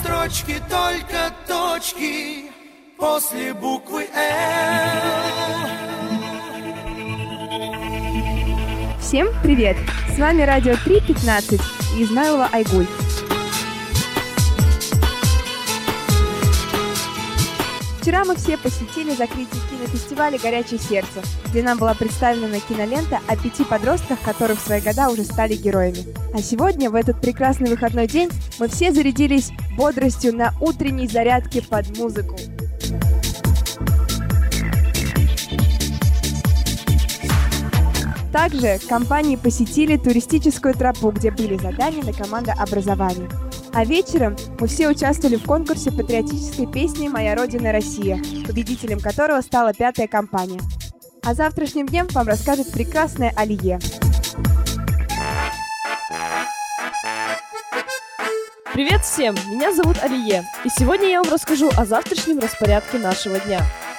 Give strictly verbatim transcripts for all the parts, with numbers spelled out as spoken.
строчки, только точки после буквы «Л». Всем привет! С вами радио три пятнадцать и Измайлова Айгуль. Вчера мы все посетили закрытие кинофестиваля «Горячее сердце», где нам была представлена кинолента о пяти подростках, которые в свои года уже стали героями. А сегодня, в этот прекрасный выходной день, мы все зарядились бодростью на утренней зарядке под музыку. Также компании посетили туристическую тропу, где были задания на командообразование. А вечером мы все участвовали в конкурсе патриотической песни «Моя Родина Россия», победителем которого стала пятая компания. О завтрашнем дне вам расскажет прекрасная Алие. Привет всем! Меня зовут Алие, и сегодня я вам расскажу о завтрашнем распорядке нашего дня.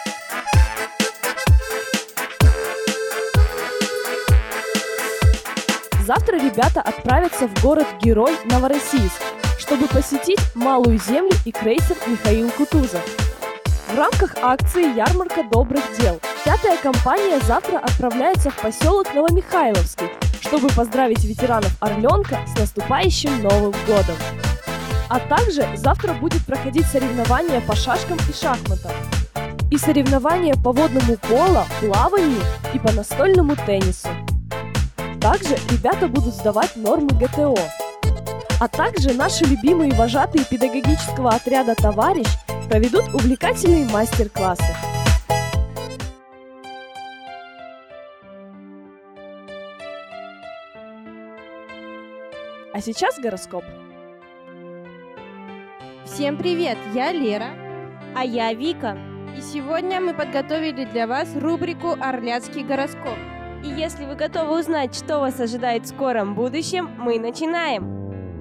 Завтра ребята отправятся в город-герой Новороссийск, чтобы посетить Малую Землю и крейсер Михаил Кутузов. В рамках акции «Ярмарка добрых дел» пятая компания завтра отправляется в поселок Новомихайловский, чтобы поздравить ветеранов Орленка с наступающим Новым годом. А также завтра будет проходить соревнования по шашкам и шахматам, и соревнования по водному поло, плаванию и по настольному теннису. Также ребята будут сдавать нормы гэ тэ о. А также наши любимые вожатые педагогического отряда «Товарищ» проведут увлекательные мастер-классы. А сейчас гороскоп. Всем привет, я Лера. А я Вика. И сегодня мы подготовили для вас рубрику «Орляцкий гороскоп». И если вы готовы узнать, что вас ожидает в скором будущем, мы начинаем.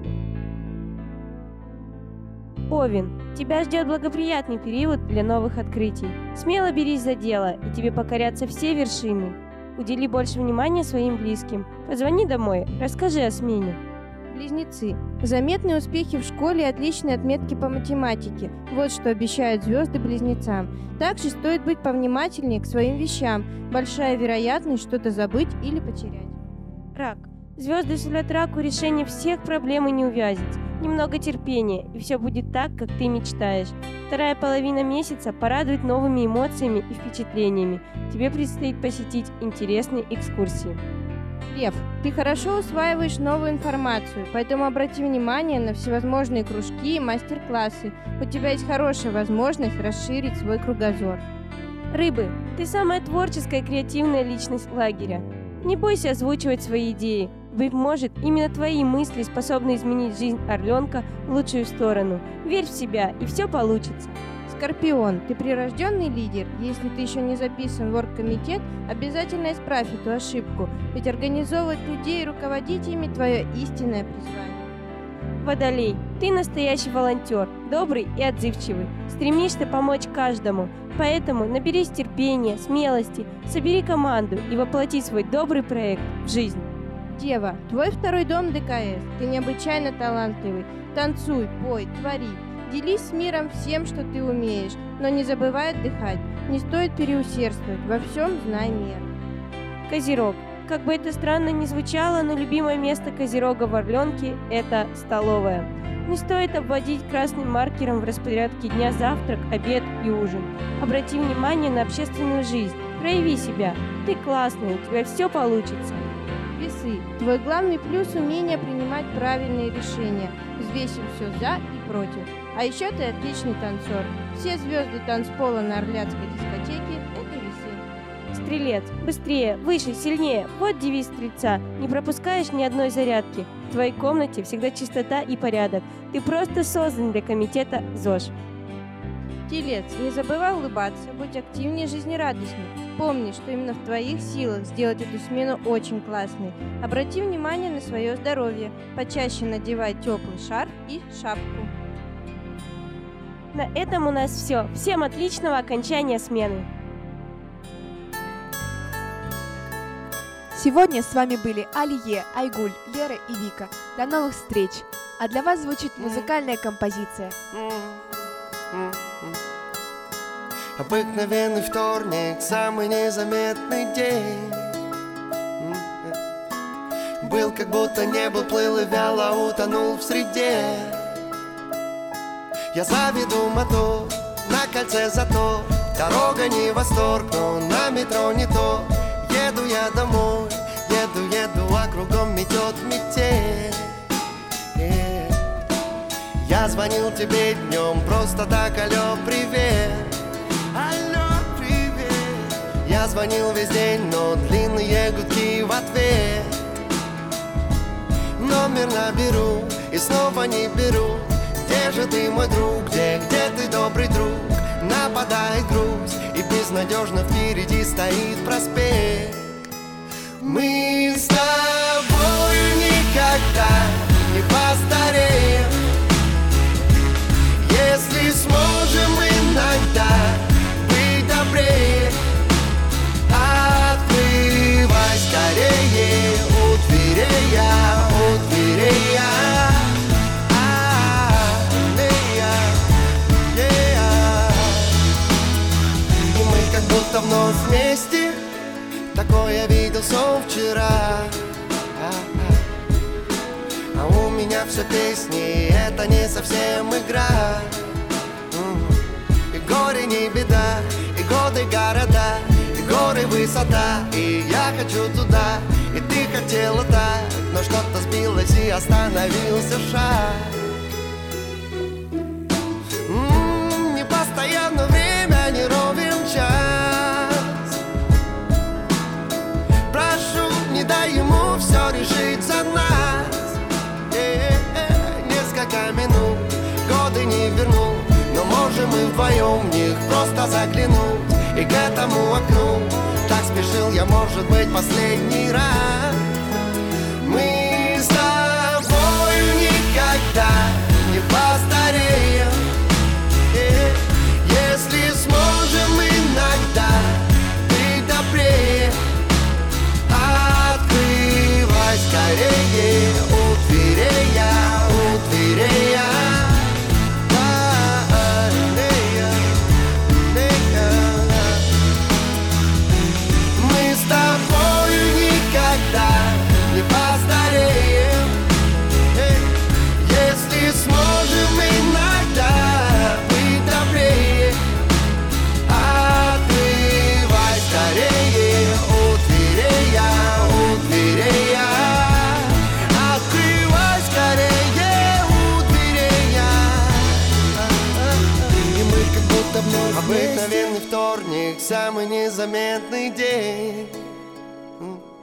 Овен, тебя ждет благоприятный период для новых открытий. Смело берись за дело, и тебе покорятся все вершины. Удели больше внимания своим близким. Позвони домой, расскажи о смене. Близнецы. Заметные успехи в школе и отличные отметки по математике. Вот что обещают звезды близнецам. Также стоит быть повнимательнее к своим вещам. Большая вероятность что-то забыть или потерять. Рак. Звезды сулят раку решение всех проблем и не увязнуть. Немного терпения, и все будет так, как ты мечтаешь. Вторая половина месяца порадует новыми эмоциями и впечатлениями. Тебе предстоит посетить интересные экскурсии. Лев, ты хорошо усваиваешь новую информацию, поэтому обрати внимание на всевозможные кружки и мастер-классы. У тебя есть хорошая возможность расширить свой кругозор. Рыбы, ты самая творческая и креативная личность лагеря. Не бойся озвучивать свои идеи. Быть может, именно твои мысли способны изменить жизнь Орленка в лучшую сторону. Верь в себя, и все получится. Скорпион, ты прирожденный лидер. Если ты еще не записан в оргкомитет, обязательно исправь эту ошибку, ведь организовывать людей и руководить ими – твое истинное призвание. Водолей, ты настоящий волонтер, добрый и отзывчивый. Стремишься помочь каждому, поэтому наберись терпения, смелости, собери команду и воплоти свой добрый проект в жизнь. Дева, твой второй дом дэ ка эс. Ты необычайно талантливый. Танцуй, пой, твори. Делись с миром всем, что ты умеешь, но не забывай отдыхать. Не стоит переусердствовать, во всем знай меру. Козерог. Как бы это странно ни звучало, но любимое место Козерога в Орленке – это столовая. Не стоит обводить красным маркером в распорядке дня завтрак, обед и ужин. Обрати внимание на общественную жизнь. Прояви себя. Ты классный, у тебя все получится. Весы. Твой главный плюс – умение принимать правильные решения, взвесив все за и против. А еще ты отличный танцор. Все звезды танцпола на Орляцкой дискотеке – это весы. Стрелец. Быстрее, выше, сильнее. Вот девиз стрельца. Не пропускаешь ни одной зарядки. В твоей комнате всегда чистота и порядок. Ты просто создан для комитета ЗОЖ. Телец, не забывай улыбаться, будь активнее, жизнерадостней. Помни, что именно в твоих силах сделать эту смену очень классной. Обрати внимание на свое здоровье. Почаще надевай теплый шарф и шапку. На этом у нас все. Всем отличного окончания смены. Сегодня с вами были Алие, Айгуль, Лера и Вика. До новых встреч! А для вас звучит музыкальная композиция. Обыкновенный вторник, самый незаметный день. Был, как будто не был, плыл и вяло утонул в среде. Я заведу мотор на кольце, зато дорога не восторг, но на метро не то. Еду я домой, еду, еду, а кругом метет метель. Yeah. Я звонил тебе днем, просто так, алло, привет. Алло, привет. Я звонил весь день, но длинные гудки в ответ. Номер наберу и снова не беру. Где же ты, мой друг, где, где ты, добрый друг? Нападает грусть, и безнадежно впереди стоит проспект. Мы с тобой никогда не постареем, если сможем иногда быть добрее. Открывай скорее, у дверей я, у дверей я. Будто вновь вместе, такое видел сон вчера. А, а у меня все песни, это не совсем игра. И горе не беда, и годы города, и горы высота. И я хочу туда, и ты хотела так, но что-то сбилось и остановился шаг. М-м, не постоянно время, не ровен час. Прошу, не дай ему все решить за нас. Э-э-э, несколько минут, годы не верну, но можем мы вдвоем в них просто заглянуть. И к этому окну так спешил я, может быть, последний раз. Мы с тобой никогда не постареем, если сможем иногда быть добрее. Открывай скорее, у дверей я, у дверей я. Мы с тобою никогда не постареем, если сможем иногда быть добрее. Открывай скорее, у дверей я, у дверей я. Открывай скорее, у дверей я. И мы как будто вновь обыкновенный вторник, самый незаметный день.